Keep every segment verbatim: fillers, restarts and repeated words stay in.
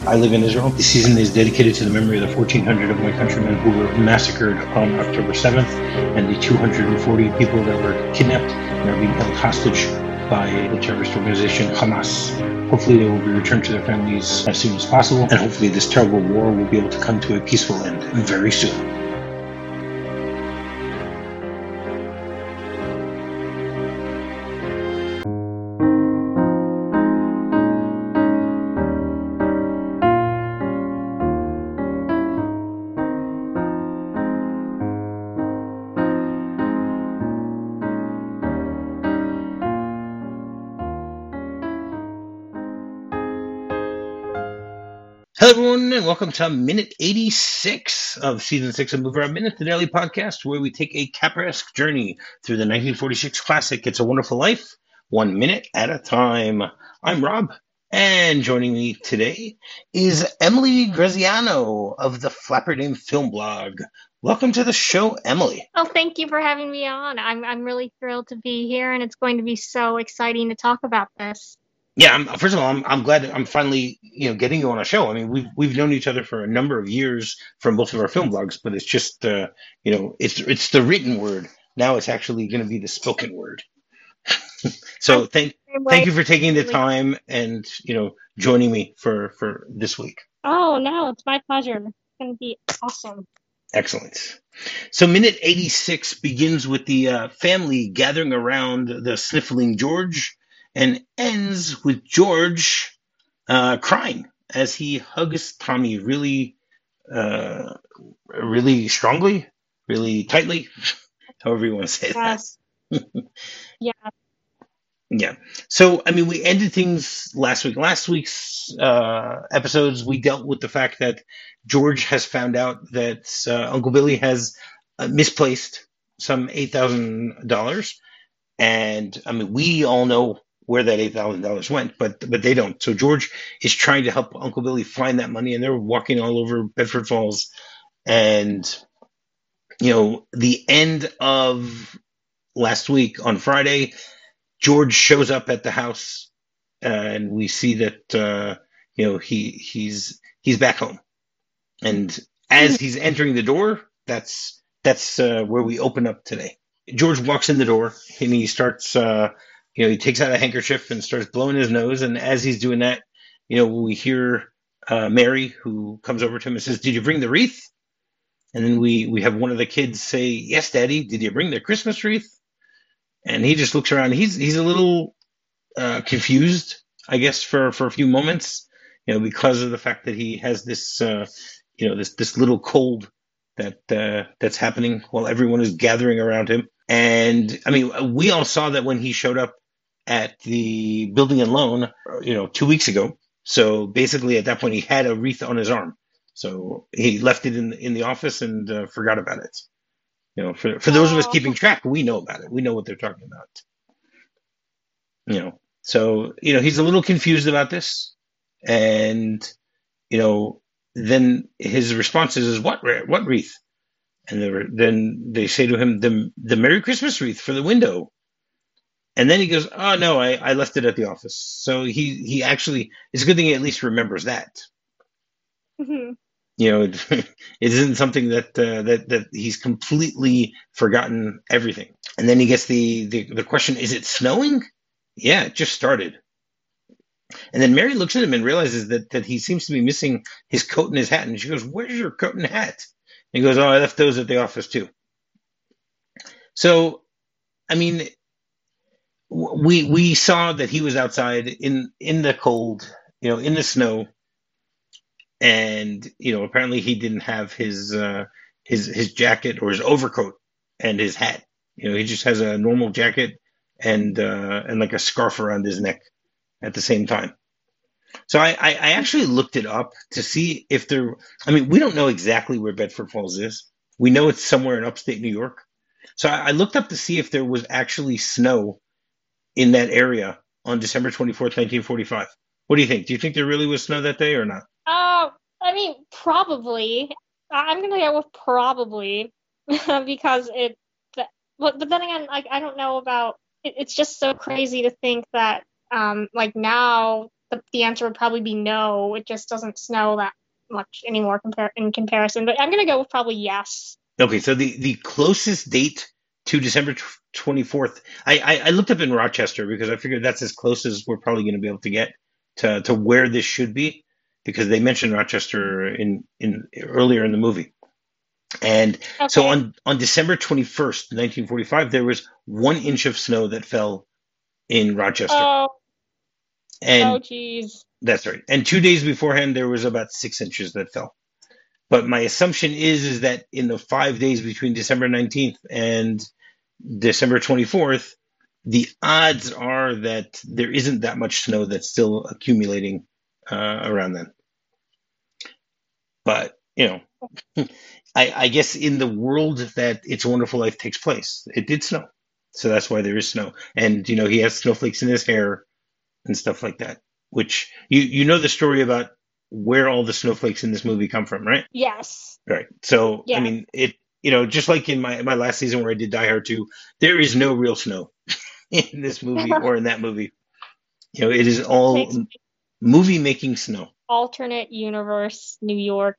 I live in Israel. The season is dedicated to the memory of the fourteen hundred of my countrymen who were massacred on October seventh and the two hundred forty people that were kidnapped and are being held hostage by the terrorist organization Hamas. Hopefully they will be returned to their families as soon as possible, and hopefully this terrible war will be able to come to a peaceful end very soon. Hello, everyone, and welcome to minute eighty-six of season six of Move Around Minute, the daily podcast where we take a Capra-esque journey through the nineteen forty-six classic It's a Wonderful Life, one minute at a time. I'm Rob, and joining me today is Emily Graziano of the Flapperdame Film Blog. Welcome to the show, Emily. Oh, thank you for having me on. I'm I'm really thrilled to be here, and it's going to be so exciting to talk about this. Yeah, I'm, first of all, I'm I'm glad that I'm finally, you know, getting you on a show. I mean, we've we've known each other for a number of years from both of our film blogs, but it's just, uh, you know, it's it's the written word. Now it's actually going to be the spoken word. So thank thank you for taking the time and, you know, joining me for for this week. Oh, no, it's my pleasure. It's going to be awesome. Excellent. So minute eighty-six begins with the uh, family gathering around the sniffling George, and ends with George uh, crying as he hugs Tommy really, uh, really strongly, really tightly, however you want to say Yes. that. Yeah. Yeah. So, I mean, we ended things last week. Last week's uh, episodes, we dealt with the fact that George has found out that uh, Uncle Billy has uh, misplaced some eight thousand dollars. And, I mean, we all know where that eight thousand dollars went, but but they don't. So George is trying to help Uncle Billy find that money, and they're walking all over Bedford Falls. And, you know, the end of last week on Friday, George shows up at the house, and we see that, uh, you know, he he's he's back home. And as he's entering the door, that's that's uh, where we open up today. George walks in the door, and he starts, uh, you know, he takes out a handkerchief and starts blowing his nose. And as he's doing that, you know, we hear uh, Mary, who comes over to him and says, "Did you bring the wreath?" And then we, we have one of the kids say, "Yes, Daddy. Did you bring the Christmas wreath?" And he just looks around. He's he's a little uh, confused, I guess, for, for a few moments, you know, because of the fact that he has this, uh, you know, this this little cold that uh, that's happening while everyone is gathering around him. And I mean, we all saw that when he showed up at the building and loan, you know, two weeks ago. So basically, at that point, he had a wreath on his arm. So he left it in in the office and uh, forgot about it. You know, for for those of us keeping track, we know about it. We know what they're talking about. You know, so you know he's a little confused about this, and you know, then his response is, "What what wreath?" And they were, then they say to him, the the Merry Christmas wreath for the window. And then he goes, "Oh no, I, I left it at the office." So he he actually, it's a good thing he at least remembers that. Mm-hmm. You know, it, it isn't something that uh, that that he's completely forgotten everything. And then he gets the, the the question: "Is it snowing?" Yeah, it just started. And then Mary looks at him and realizes that that he seems to be missing his coat and his hat, and she goes, "Where's your coat and hat?" And he goes, "Oh, I left those at the office too." So, I mean, we we saw that he was outside in in the cold, you know, in the snow, and you know, apparently he didn't have his uh, his his jacket or his overcoat and his hat. You know, he just has a normal jacket and uh, and like a scarf around his neck at the same time. So I, I, I actually looked it up to see if there. I mean, we don't know exactly where Bedford Falls is. We know it's somewhere in upstate New York. So I, I looked up to see if there was actually snow in that area on December twenty-fourth, nineteen forty-five. What do you think? Do you think there really was snow that day or not? Uh, I mean, probably. I'm going to go with probably because it. But, but then again, like I don't know about. It, it's just so crazy to think that, um, like now the, the answer would probably be no. It just doesn't snow that much anymore compar- in comparison. But I'm going to go with probably yes. Okay, so the, the closest date to December twenty-fourth, I, I, I looked up in Rochester because I figured that's as close as we're probably going to be able to get to, to where this should be, because they mentioned Rochester in, in earlier in the movie. And Okay. so on, on December twenty-first, nineteen forty-five, there was one inch of snow that fell in Rochester. Oh, and oh, geez. That's right. And two days beforehand, there was about six inches that fell. But my assumption is, is that in the five days between December nineteenth and December twenty-fourth, the odds are that there isn't that much snow that's still accumulating uh, around then. But, you know, I, I guess in the world that It's a Wonderful Life takes place, it did snow. So that's why there is snow. And, you know, he has snowflakes in his hair and stuff like that, which you, you know the story about where all the snowflakes in this movie come from, right? Yes. Right. So, Yeah. I mean, it, you know, just like in my, my last season where I did Die Hard two, there is no real snow in this movie or in that movie. You know, it is all movie making snow. Alternate universe, New York,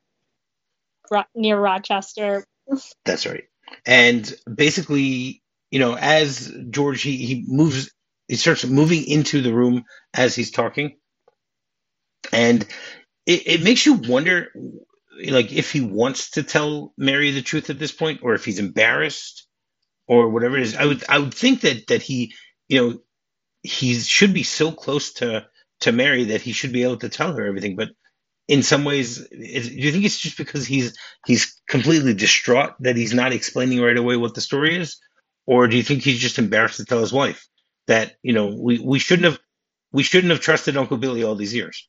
ro- near Rochester. That's right. And basically, you know, as George, he, he moves, he starts moving into the room as he's talking. And it, it makes you wonder, like, if he wants to tell Mary the truth at this point, or if he's embarrassed, or whatever it is. I would, I would think that that he, you know, he should be so close to to Mary that he should be able to tell her everything. But in some ways, is, do you think it's just because he's he's completely distraught that he's not explaining right away what the story is, or do you think he's just embarrassed to tell his wife that, you know, we, we shouldn't have we shouldn't have trusted Uncle Billy all these years?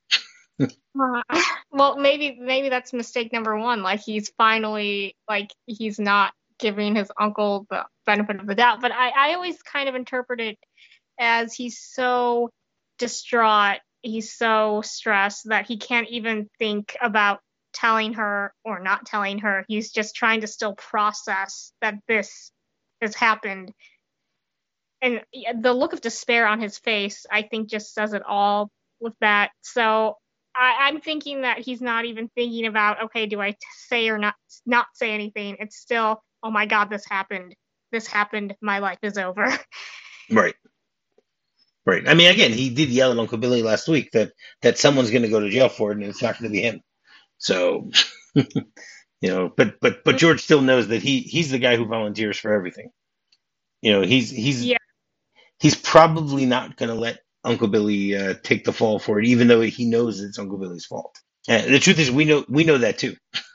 Uh, well, maybe maybe that's mistake number one. Like, he's finally, like, he's not giving his uncle the benefit of the doubt. But I, I always kind of interpret it as he's so distraught, he's so stressed that he can't even think about telling her or not telling her. He's just trying to still process that this has happened. And the look of despair on his face, I think, just says it all with that. So I, I'm thinking that he's not even thinking about, okay, do I t- say or not not say anything? It's still, oh my God, this happened. This happened. My life is over. Right. Right. I mean, again, he did yell at Uncle Billy last week that, that someone's going to go to jail for it, and it's not going to be him. So, you know, but but but George still knows that he he's the guy who volunteers for everything. You know, he's he's Yeah. he's probably not going to let Uncle Billy uh, take the fall for it, even though he knows it's Uncle Billy's fault. And the truth is, we know we know that too.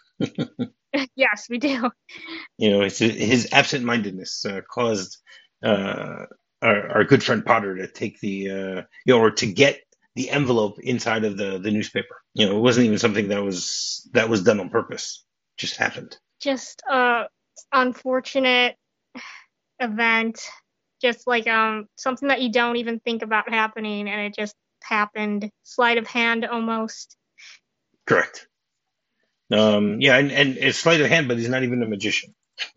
Yes, we do. You know, it's his absent-mindedness uh, caused uh, our, our good friend Potter to take the uh, you know, or to get the envelope inside of the, the newspaper. You know, it wasn't even something that was that was done on purpose. It just happened. Just a unfortunate event. Just like um something that you don't even think about happening, and it just happened. Sleight of hand, almost. Correct. Um, yeah, and, and it's sleight of hand, but he's not even a magician.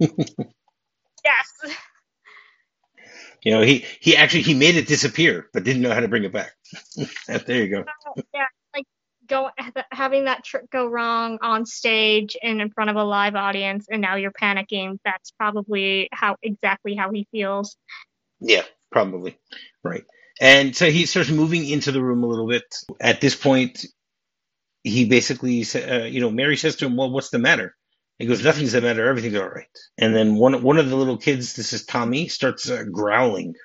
Yes. You know, he, he actually he made it disappear, but didn't know how to bring it back. There you go. Oh, yeah, like go having that trick go wrong on stage and in front of a live audience, and now you're panicking. That's probably how exactly how he feels. Yeah, probably. Right. And so he starts moving into the room a little bit. At this point, he basically, uh, you know, Mary says to him, "Well, what's the matter?" He goes, "Nothing's the matter. Everything's all right." And then one one of the little kids, this is Tommy, starts uh, growling.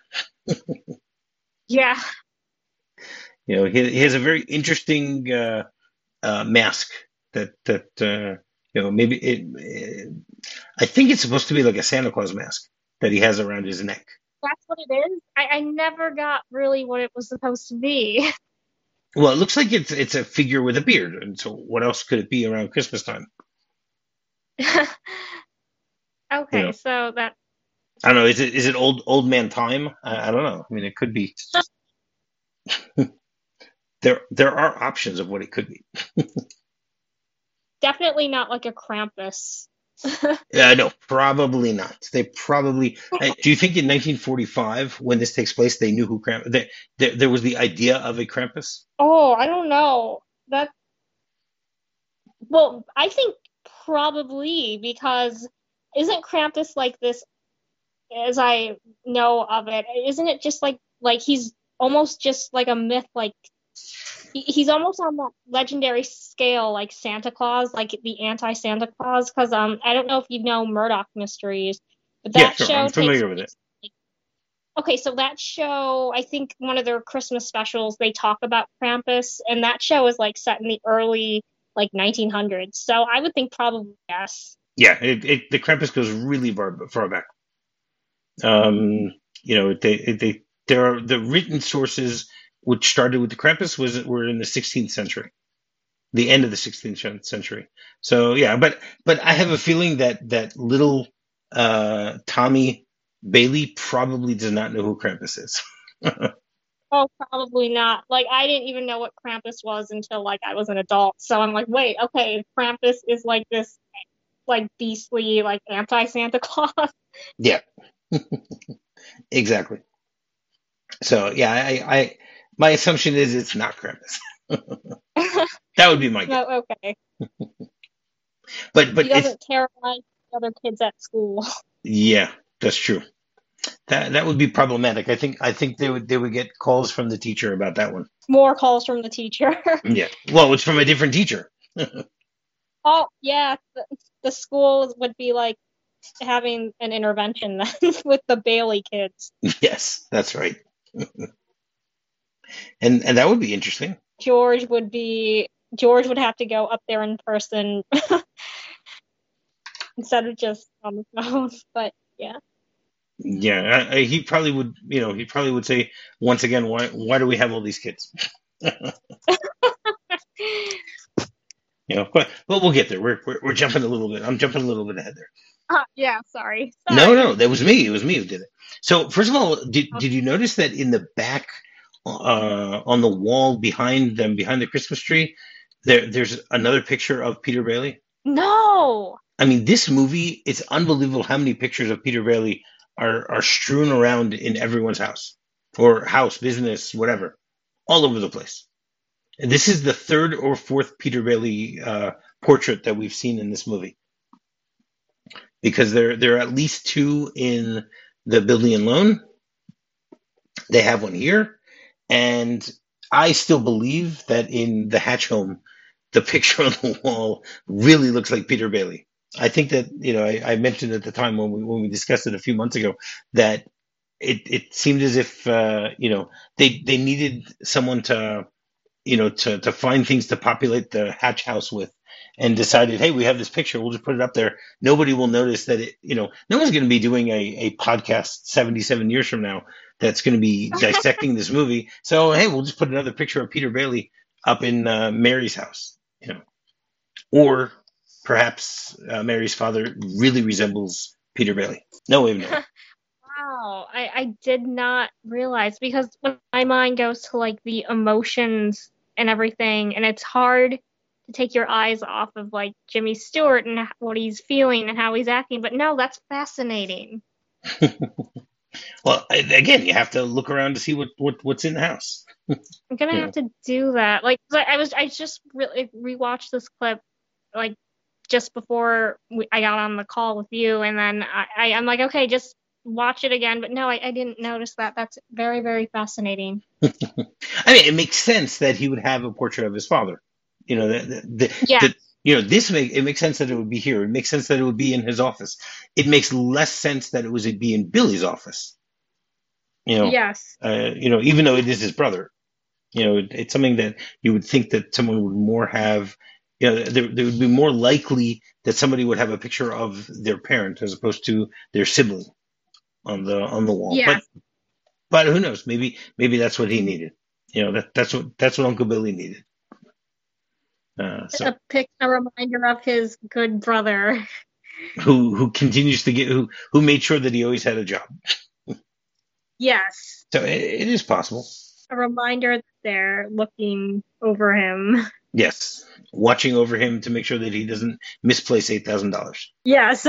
Yeah. You know, he, he has a very interesting uh, uh, mask that that uh, you know, maybe it, it. I think it's supposed to be like a Santa Claus mask that he has around his neck. That's what it is. I, I never got really what it was supposed to be. Well, it looks like it's it's a figure with a beard, and so what else could it be around Christmas time? Okay, You know. so that I don't know. Is it is it old old man time? I, I don't know. I mean, it could be. there there are options of what it could be. definitely not like a Krampus Uh, no, probably not. They probably. Uh, do you think in nineteen forty-five, when this takes place, they knew who Krampus? There, there, there was the idea of a Krampus. Oh, I don't know. That well, I think probably because isn't Krampus like this, as I know of it, isn't it just like like he's almost just like a myth, like he, he's almost on that legendary scale like Santa Claus, like the anti-Santa Claus, because um I don't know if you know Murdoch Mysteries, but Yeah, that sure. show I'm takes familiar with it. place. Okay, so that show, I think one of their Christmas specials, they talk about Krampus, and that show is like set in the early like nineteen hundreds. So I would think probably yes. Yeah, it, it, the Krampus goes really far, far back. Um, you know, they, they, there are the written sources which started with the Krampus was were in the sixteenth century, the end of the sixteenth century. So yeah, but but I have a feeling that that little uh, Tommy Bailey probably does not know who Krampus is. Oh, probably not. Like I didn't even know what Krampus was until like I was an adult. So I'm like, wait, okay, Krampus is like this like beastly like anti Santa Claus. Yeah, exactly. So yeah, I, I my assumption is it's not Krampus. That would be my guess. No, okay. But He but it's doesn't terrorize the other kids at school. yeah, that's true. That that would be problematic. I think I think they would they would get calls from the teacher about that one. More calls from the teacher. Yeah. Well, it's from a different teacher. Oh, yeah, the, the school would be like having an intervention then with the Bailey kids. Yes, that's right. And and that would be interesting. George would be George would have to go up there in person instead of just on the phone. But yeah. Yeah, I, I, he probably would. You know, he probably would say once again, why why do we have all these kids? You know, but but we'll get there. We're, we're we're jumping a little bit. I'm jumping a little bit ahead there. Uh, yeah, sorry. No, Sorry. no, that was me. It was me who did it. So first of all, did did you notice that in the back, uh, on the wall behind them, behind the Christmas tree, there there's another picture of Peter Bailey? No. I mean, this movie, it's unbelievable how many pictures of Peter Bailey are are strewn around in everyone's house or house, business, whatever, all over the place. And this is the third or fourth Peter Bailey uh, portrait that we've seen in this movie because there there are at least two in the Building and Loan. They have one here, and I still believe that in the Hatch home, the picture on the wall really looks like Peter Bailey. I think that you know I, I mentioned at the time when we when we discussed it a few months ago that it it seemed as if uh, you know they they needed someone to you know to to find things to populate the Hatch house with, and decided, hey, we have this picture, we'll just put it up there. Nobody will notice that it you know no one's going to be doing a a podcast seventy-seven years from now that's going to be dissecting this movie. So hey, we'll just put another picture of Peter Bailey up in uh, Mary's house, you know, or perhaps uh, Mary's father really resembles Peter Bailey. No way of knowing. Wow, I, I did not realize because when my mind goes to like the emotions and everything, and it's hard to take your eyes off of like Jimmy Stewart and what he's feeling and how he's acting. But no, that's fascinating. Well, again, you have to look around to see what, what what's in the house. I'm gonna You have know. to do that. Like I was, I just really rewatched this clip like just before we, I got on the call with you, and then I, I I'm like, okay, just watch it again. But no, I, I didn't notice that. That's very, very fascinating. I mean, it makes sense that he would have a portrait of his father. You know, the, the, the, Yeah. the you know this make it makes sense that it would be here. It makes sense that it would be in his office. It makes less sense that it was it'd be in Billy's office. You know, Yes. uh, you know, even though it is his brother, you know, it, it's something that you would think that someone would more have. You know, there, there would be more likely that somebody would have a picture of their parent as opposed to their sibling on the on the wall. Yeah. But but who knows? Maybe maybe that's what he needed. You know, that that's what that's what Uncle Billy needed. Uh, so A pic, a reminder of his good brother. who who continues to get who who made sure that he always had a job. Yes. So it, it is possible. A reminder that they're looking over him. Yes, watching over him to make sure that he doesn't misplace eight thousand dollars. Yes.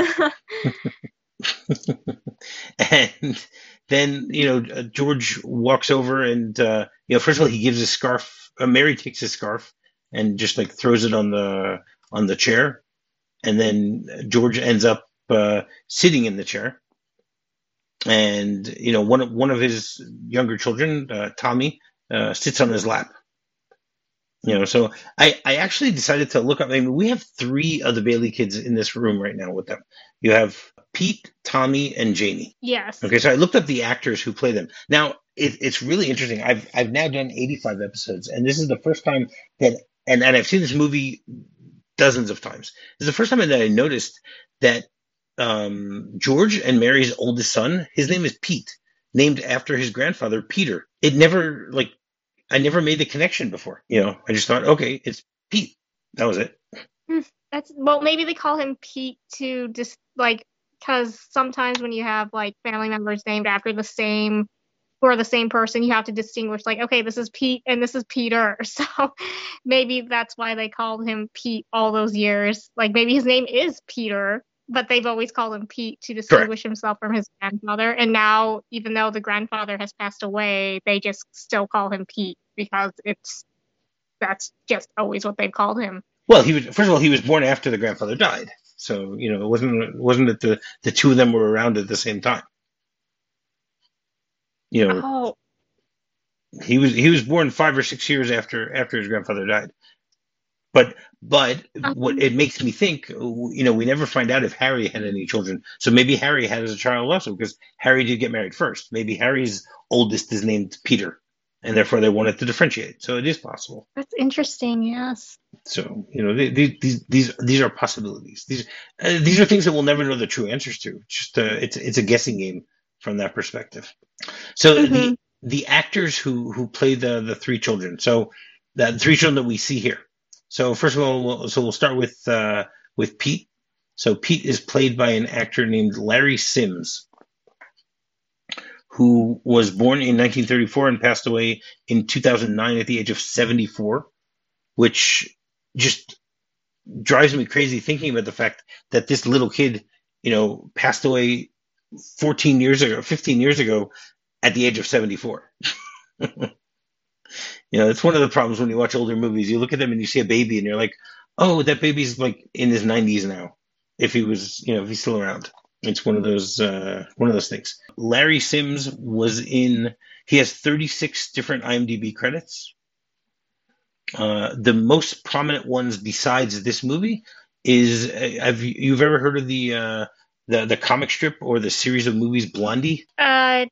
And then, you know, uh, George walks over and, uh, you know, first of all, he gives his scarf. Uh, Mary takes his scarf and just like throws it on the on the chair, and then George ends up uh, sitting in the chair. And you know, one of one of his younger children, uh, Tommy, uh, sits on his lap. You know, so I, I actually decided to look up. I mean, we have three of the Bailey kids in this room right now with them. You have Pete, Tommy, and Jamie. Yes. Okay, so I looked up the actors who play them. Now, it, it's really interesting. I've I've now done eighty-five episodes, and this is the first time that, and, and I've seen this movie dozens of times. This is the first time that I noticed that um, George and Mary's oldest son, his name is Pete, named after his grandfather, Peter. It never, like, I never made the connection before. You know, I just thought, okay, it's Pete. That was it. That's well, maybe they call him Pete to just like because sometimes when you have like family members named after the same or the same person, you have to distinguish like, okay, this is Pete and this is Peter. So maybe that's why they called him Pete all those years. Like maybe his name is Peter, but they've always called him Pete to distinguish Correct. himself from his grandfather. And now, even though the grandfather has passed away, they just still call him Pete because it's that's just always what they've called him. Well, he was first of all he was born after the grandfather died, so you know it wasn't it wasn't that the the two of them were around at the same time. You know, oh. he was he was born five or six years after after his grandfather died. But but um, what it makes me think, you know, we never find out if Harry had any children. So maybe Harry had as a child also, because Harry did get married first. Maybe Harry's oldest is named Peter, and therefore they wanted to differentiate. So it is possible. That's interesting. Yes. So you know, these these these these are possibilities. These uh, these are things that we'll never know the true answers to. It's just uh, it's it's a guessing game from that perspective. So mm-hmm. the the actors who who play the the three children. So the three children that we see here. So first of all, we'll, so we'll start with uh, with Pete. So Pete is played by an actor named Larry Sims, who was born in nineteen thirty-four and passed away in two thousand nine at the age of seventy-four, which just drives me crazy thinking about the fact that this little kid, you know, passed away fourteen years ago, fifteen years ago at the age of seventy-four. You know, it's one of the problems when you watch older movies. You look at them and you see a baby and you're like, oh, that baby's like in his nineties now. If he was, you know, if he's still around. It's one of those, uh, one of those things. Larry Sims was in, he has thirty-six different IMDb credits. Uh, the most prominent ones besides this movie is, uh, have you, you've ever heard of the, uh, the, the comic strip or the series of movies Blondie? Uh,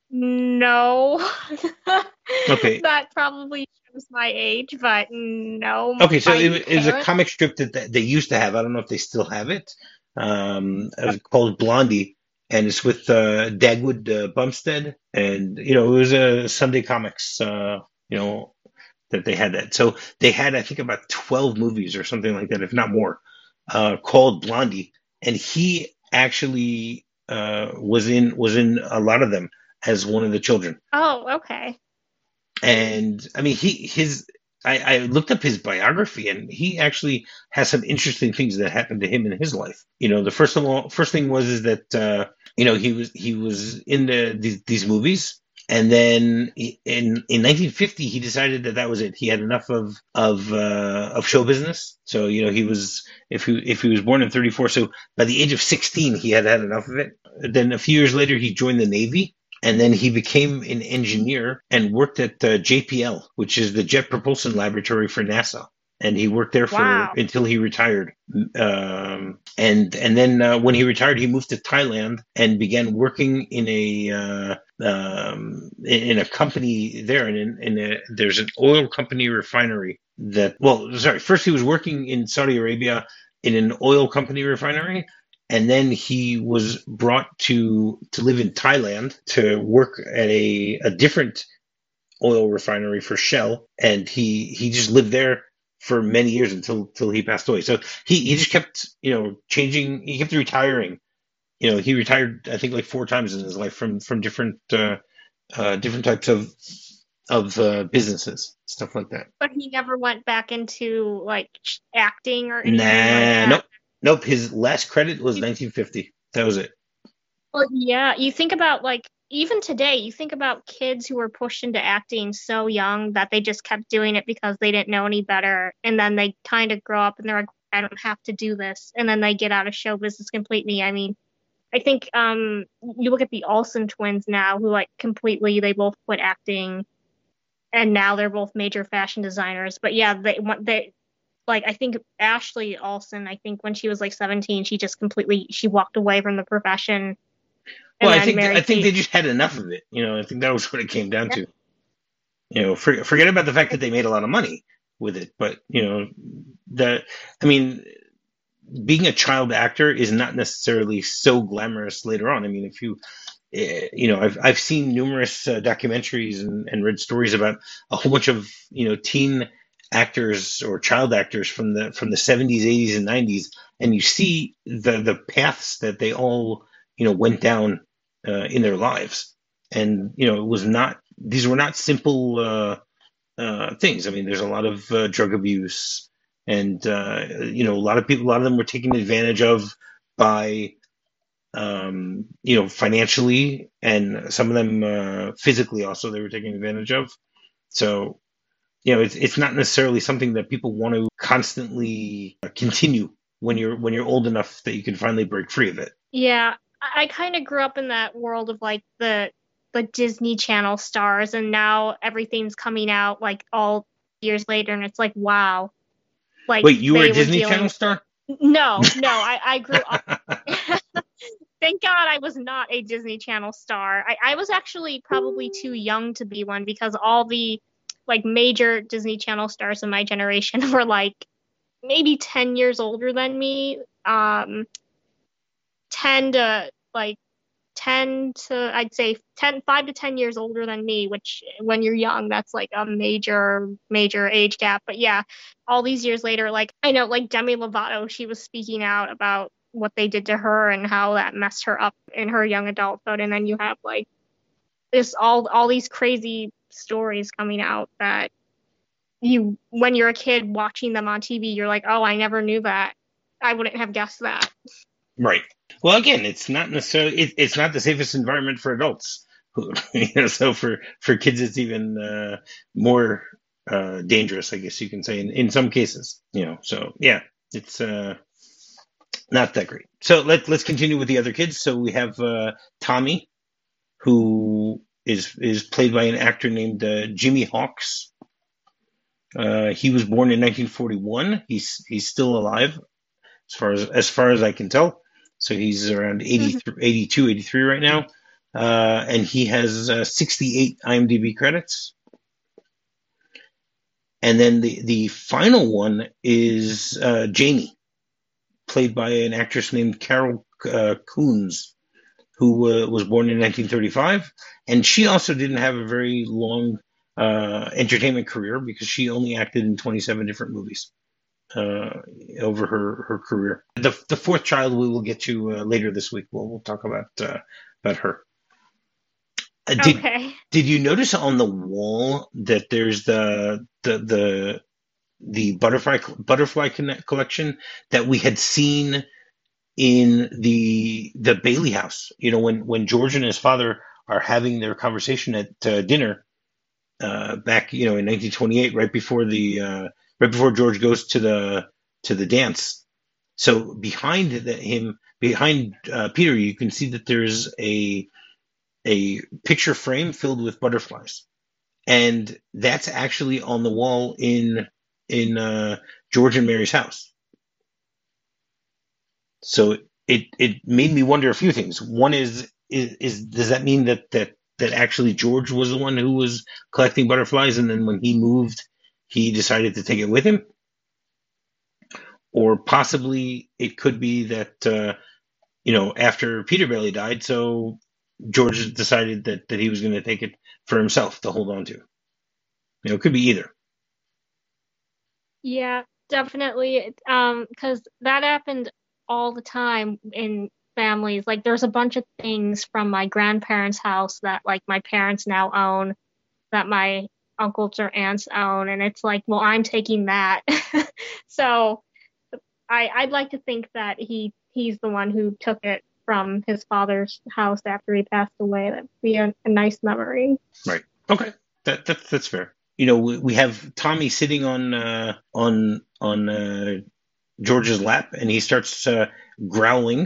no. Okay. That probably shows my age, but no. Okay, so it, it was a comic strip that, that they used to have. I don't know if they still have it. Um, it was called Blondie, and it's with uh, Dagwood uh, Bumstead, and you know it was a Sunday Comics. Uh, you know that they had that. So they had, I think, about twelve movies or something like that, if not more, uh, called Blondie, and he actually uh, was in was in a lot of them as one of the children. Oh, okay. And I mean, he his I, I looked up his biography, and he actually has some interesting things that happened to him in his life. You know, the first of all, first thing was is that uh, you know he was he was in the, these, these movies, and then he, in in nineteen fifty he decided that that was it. He had enough of of uh, of show business. So you know he was if he if he was born in thirty-four, so by the age of sixteen he had had enough of it. Then a few years later he joined the Navy. And then he became an engineer and worked at uh, J P L, which is the Jet Propulsion Laboratory for NASA. And he worked there for wow. until he retired. Um, and and then uh, when he retired, he moved to Thailand and began working in a uh, um, in, in a company there. And in, in a, there's an oil company refinery that. Well, sorry. First, he was working in Saudi Arabia in an oil company refinery. And then he was brought to to live in Thailand to work at a, a different oil refinery for Shell. And he, he just lived there for many years until, until he passed away. So he, he just kept, you know, changing. He kept retiring. You know, he retired, I think, like four times in his life from, from different uh, uh, different types of of uh, businesses, stuff like that. But he never went back into like acting or anything like Nah, that. nope, nope. His last credit was nineteen fifty. That was it. Well, yeah, you think about like even today, you think about kids who were pushed into acting so young that they just kept doing it because they didn't know any better, and then they kind of grow up and they're like, I don't have to do this, and then they get out of show business completely. I mean, I think um you look at the Olsen twins now, who like completely they both quit acting, and now they're both major fashion designers. But yeah, they they like I think Ashley Olsen, I think when she was like seventeen, she just completely she walked away from the profession Well, and I then think I married think Pete. they just had enough of it. You know, I think that was what it came down to. You know, for, forget about the fact that they made a lot of money with it, but you know, the I mean, being a child actor is not necessarily so glamorous later on. I mean, if you eh, you know, I've I've seen numerous uh, documentaries and, and read stories about a whole bunch of you know teen actors or child actors from the from the seventies, eighties, and nineties, and you see the the paths that they all you know went down uh, in their lives, and you know it was not these were not simple uh, uh, things. I mean, there's a lot of uh, drug abuse, and uh, you know a lot of people, a lot of them were taken advantage of by um, you know, financially, and some of them uh, physically also they were taken advantage of. So, you know, it's it's not necessarily something that people want to constantly continue when you're when you're old enough that you can finally break free of it. Yeah, I, I kind of grew up in that world of like the the Disney Channel stars, and now everything's coming out like all years later, and it's like wow, like Wait, you were a they were Disney dealing Channel with. star? No, no, I I grew up. Thank God I was not a Disney Channel star. I, I was actually probably too young to be one because all the like major Disney Channel stars in my generation were like maybe ten years older than me. Um, ten to like ten to I'd say ten, five to ten years older than me, which when you're young, that's like a major, major age gap. But yeah, all these years later, like I know like Demi Lovato, she was speaking out about what they did to her and how that messed her up in her young adulthood. And then you have like this all all these crazy stories coming out that you when you're a kid watching them on T V, you're like, oh, I never knew that. I wouldn't have guessed that. Right. Well, again, it's not necessarily it, it's not the safest environment for adults. You know, so for for kids, it's even uh, more uh, dangerous, I guess you can say, in, in some cases. You know, so yeah, it's uh, not that great. So let let's continue with the other kids. So we have uh, Tommy, who is is played by an actor named uh, Jimmy Hawks. Uh, he was born in nineteen forty-one. He's he's still alive as far as as far as I can tell. So he's around eighty, eighty-two, eighty-three right now. Uh, and he has uh, sixty-eight IMDb credits. And then the, the final one is uh, Jamie, played by an actress named Carol uh, Coons, who uh, was born in nineteen thirty-five. And she also didn't have a very long uh, entertainment career because she only acted in twenty-seven different movies uh, over her, her career. The the fourth child we will get to uh, later this week. We'll we'll talk about uh, about her. Uh, did Okay. did you notice on the wall that there's the the the the butterfly butterfly connect collection that we had seen in the the Bailey house? You know, when when George and his father are having their conversation at uh, dinner uh, back, you know, in nineteen twenty-eight, right before the uh, right before George goes to the to the dance. So behind the, him, behind uh, Peter, you can see that there's a a picture frame filled with butterflies, and that's actually on the wall in in uh, George and Mary's house. So it it made me wonder a few things. One is is, is does that mean that that that actually George was the one who was collecting butterflies, and then when he moved, he decided to take it with him? Or possibly it could be that uh, you know after Peter Bailey died, so George decided that that he was going to take it for himself to hold on to. You know, it could be either. Yeah, definitely. Um, because that happened all the time in families. Like, there's a bunch of things from my grandparents' house that, like, my parents now own that my uncles or aunts own, and it's like, well, I'm taking that. So I I'd like to think that he he's the one who took it from his father's house after he passed away. That'd be a, a nice memory. Right. Okay. That, that that's fair. You know, we, we have Tommy sitting on uh, on on uh, George's lap, and he starts uh, growling.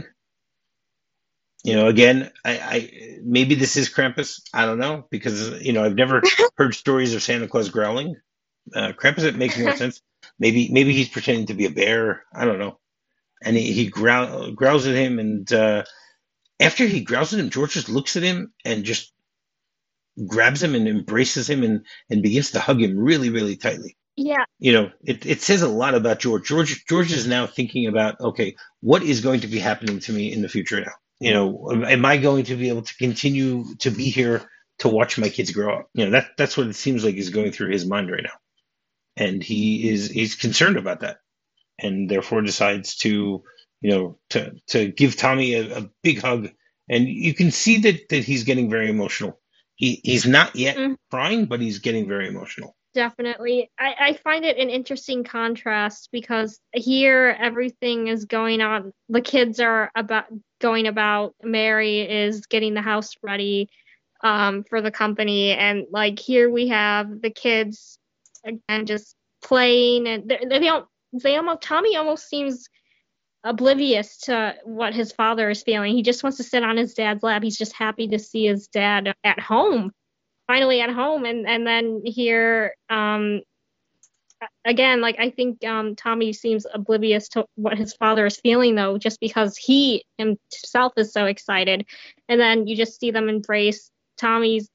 You know, again, I, I maybe this is Krampus. I don't know, because you know I've never heard stories of Santa Claus growling. Uh, Krampus, it makes more sense. Maybe maybe he's pretending to be a bear. I don't know. And he, he growl, growls at him, and uh, after he growls at him, George just looks at him and just grabs him and embraces him and, and begins to hug him really, really tightly. Yeah. You know, it, it says a lot about George. George George is now thinking about, okay, what is going to be happening to me in the future now? You know, am I going to be able to continue to be here to watch my kids grow up? You know, that that's what it seems like is going through his mind right now. And he is he's concerned about that, and therefore decides to, you know, to to give Tommy a, a big hug. And you can see that that he's getting very emotional. He he's not yet mm. crying, but he's getting very emotional. Definitely. I, I find it an interesting contrast, because here everything is going on. The kids are about going about. Mary is getting the house ready um, for the company. And like here we have the kids again just playing, and they, they don't they almost Tommy almost seems oblivious to what his father is feeling. He just wants to sit on his dad's lap. He's just happy to see his dad at home. Finally at home. And and then here um again, like I think um Tommy seems oblivious to what his father is feeling, though, just because he himself is so excited. And then you just see them embrace. Tommy's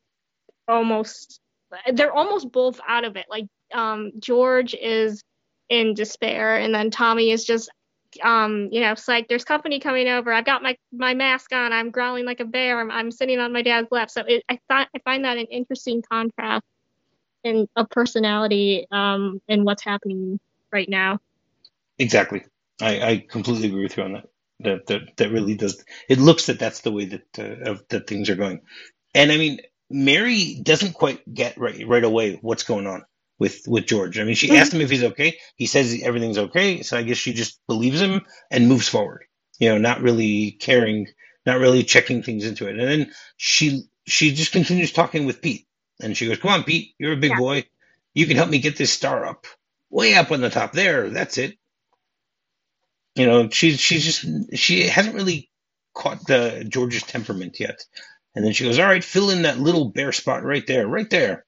almost they're almost both out of it. Like um George is in despair, and then Tommy is just um you know, it's like, there's company coming over, I've got my my mask on, I'm growling like a bear, I'm, I'm sitting on my dad's lap. So it, I thought I find that an interesting contrast in a personality um in what's happening right now. Exactly. I, I completely agree with you on that. That that that really does. It looks that that's the way that uh, of, that things are going. And I mean, Mary doesn't quite get right right away what's going on with with George. I mean, she asked him if he's okay. He says everything's okay. So I guess she just believes him and moves forward. You know, not really caring, not really checking things into it. And then she she just continues talking with Pete, and she goes, "Come on, Pete, you're a big yeah. boy. You can help me get this star up, way up on the top there. That's it." You know, she's she's just she hasn't really caught the George's temperament yet. And then she goes, "All right, fill in that little bare spot right there, right there."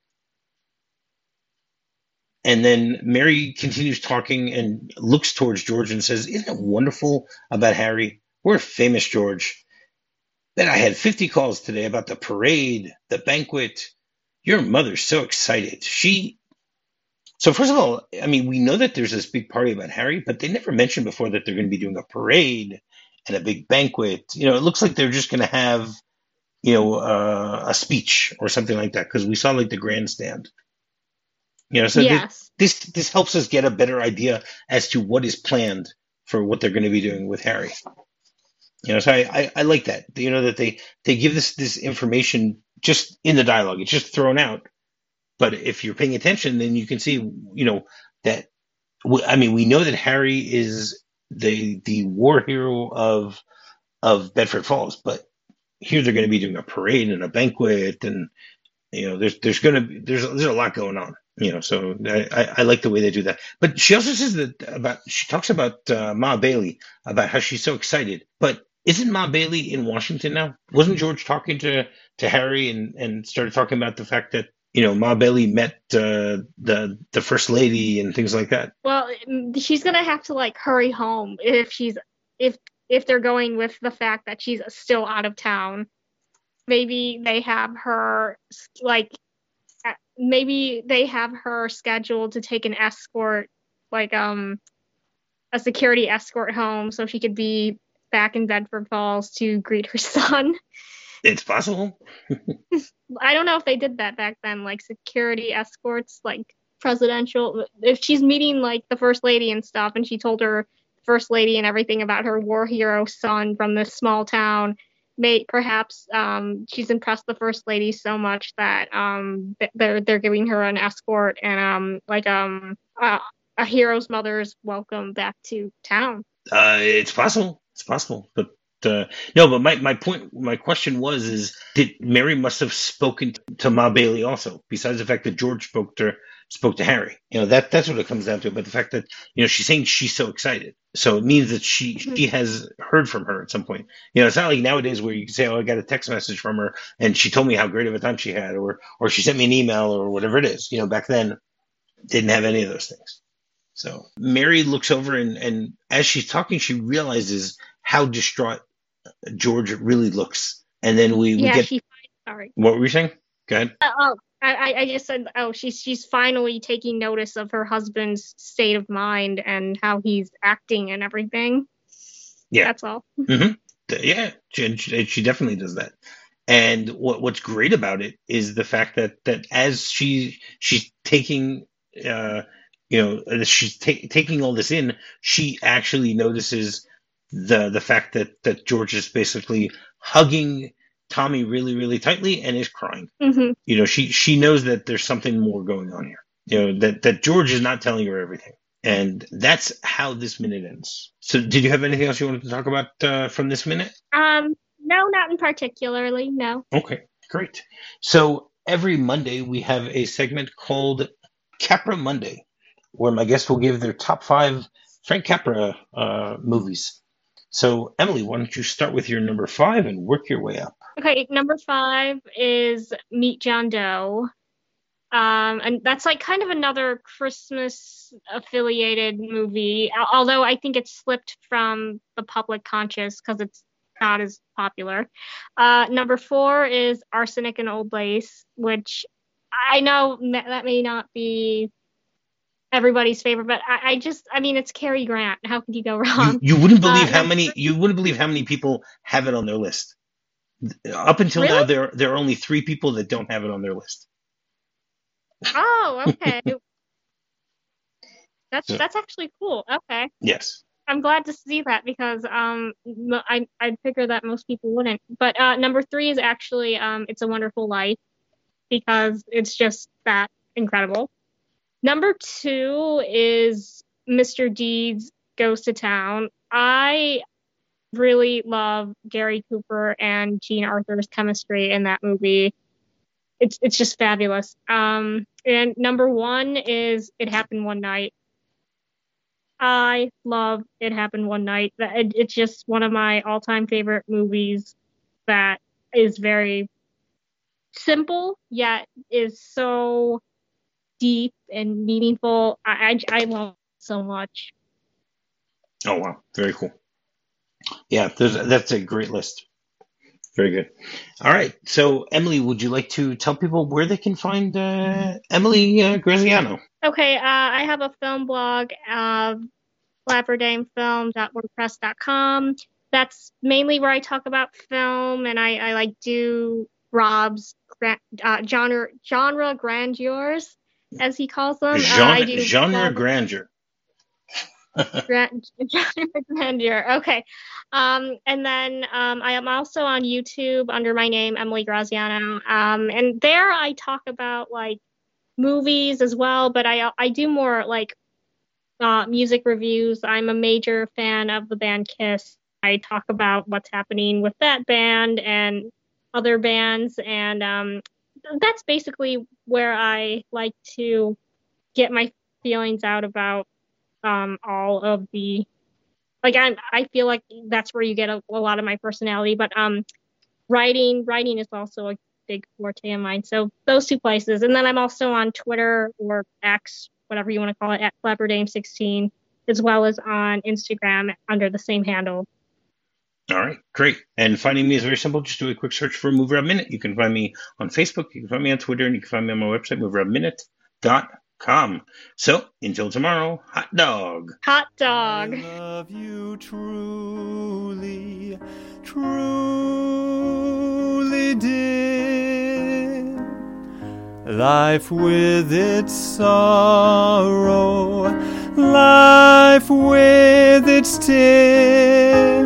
And then Mary continues talking and looks towards George and says, "Isn't it wonderful about Harry? We're famous, George. Bet I had fifty calls today about the parade, the banquet. Your mother's so excited. She..." So first of all, I mean, we know that there's this big party about Harry, but they never mentioned before that they're going to be doing a parade and a big banquet. You know, it looks like they're just going to have, you know, uh, a speech or something like that, because we saw like the grandstand. You know, so yes. this, this this helps us get a better idea as to what is planned for what they're going to be doing with Harry. You know, so I, I, I like that. You know, that they, they give this this information just in the dialogue. It's just thrown out. But if you're paying attention, then you can see, you know, that, I mean, we know that Harry is the the war hero of of Bedford Falls, but here they're going to be doing a parade and a banquet, and you know, there's there's going to be there's there's a lot going on, you know. So I, I, I like the way they do that. But she also says that about she talks about uh, Ma Bailey, about how she's so excited. But isn't Ma Bailey in Washington now? Wasn't George talking to to Harry and and started talking about the fact that, you know, Ma Bailey met uh, the the first lady and things like that? Well, she's gonna have to like hurry home if she's if if they're going with the fact that she's still out of town. Maybe they have her like maybe they have her scheduled to take an escort, like um a security escort home, so she could be back in Bedford Falls to greet her son. It's possible. I don't know if they did that back then, like security escorts, like presidential. If she's meeting like the first lady and stuff, and she told her first lady and everything about her war hero son from this small town, may perhaps um, she's impressed the first lady so much that um, they're they're giving her an escort and um like um uh, a hero's mother's welcome back to town. Uh, it's possible. It's possible, but. Uh, no, but my, my point, my question was, is did Mary must have spoken to Ma Bailey also, besides the fact that George spoke to spoke to Harry. You know, that that's what it comes down to. But the fact that, you know, she's saying she's so excited, so it means that she she has heard from her at some point. You know, it's not like nowadays where you can say, oh, I got a text message from her and she told me how great of a time she had, or or she sent me an email or whatever it is. You know, back then didn't have any of those things. So Mary looks over and, and as she's talking, she realizes how distraught George really looks. And then we, we yeah, get... She, sorry. What were you saying? Go ahead. Uh, oh, I, I just said, oh, she's she's finally taking notice of her husband's state of mind and how he's acting and everything. Yeah. That's all. Mm-hmm. Yeah, she, she definitely does that. And what what's great about it is the fact that, that as she she's taking... Uh, you know, she's ta- taking all this in, she actually notices the the fact that, that George is basically hugging Tommy really, really tightly and is crying. Mm-hmm. You know, she she knows that there's something more going on here. You know, that, that George is not telling her everything. And that's how this minute ends. So did you have anything else you wanted to talk about uh, from this minute? Um, no, not in particularly, no. Okay, great. So every Monday we have a segment called Capra Monday, where my guests will give their top five Frank Capra uh, movies. So, Emily, why don't you start with your number five and work your way up? Okay, number five is Meet John Doe. Um, and that's like kind of another Christmas-affiliated movie, although I think it's slipped from the public conscious because it's not as popular. Uh, number four is Arsenic and Old Lace, which I know that may not be everybody's favorite, but I, I just, I mean, it's Cary Grant. How could you go wrong? You, you wouldn't believe uh, how no, many. You wouldn't believe how many people have it on their list. Up until really? now, there there are only three people that don't have it on their list. Oh, okay. that's so, that's actually cool. Okay. Yes. I'm glad to see that because um I I figure that most people wouldn't. But uh, number three is actually um It's a Wonderful Life because it's just that incredible. Number two is Mister Deeds Goes to Town. I really love Gary Cooper and Jean Arthur's chemistry in that movie. It's it's just fabulous. Um, and number one is It Happened One Night. I love It Happened One Night. It, it's just one of my all-time favorite movies that is very simple, yet is so deep and meaningful. I, I, I love it so much. Oh, wow. Very cool. Yeah, that's a great list. Very good. All right. So, Emily, would you like to tell people where they can find uh, Emily uh, Graziano? Okay. Uh, I have a film blog, uh, flapperdame film dot wordpress dot com. That's mainly where I talk about film, and I, I like do Rob's uh, genre genre grandeurs, as he calls them. Genre, uh, I do genre grandeur. Grand, grandeur. Okay. Um, and then um, I am also on YouTube under my name, Emily Graziano. Um, and there I talk about like movies as well, but I I do more like uh, music reviews. I'm a major fan of the band Kiss. I talk about what's happening with that band and other bands, and um, that's basically where I like to get my feelings out about um, all of the, like I I feel like that's where you get a, a lot of my personality. But um, writing writing is also a big forte of mine. So those two places, and then I'm also on Twitter or X, whatever you want to call it, at flapperdame sixteen, as well as on Instagram under the same handle. All right, great. And finding me is very simple. Just do a quick search for Movie Rob Minute. You can find me on Facebook, you can find me on Twitter, and you can find me on my website, movie rob minute dot com. So, until tomorrow, hot dog. Hot dog. I love you truly, truly, dear. Life with its sorrow, life with its tears.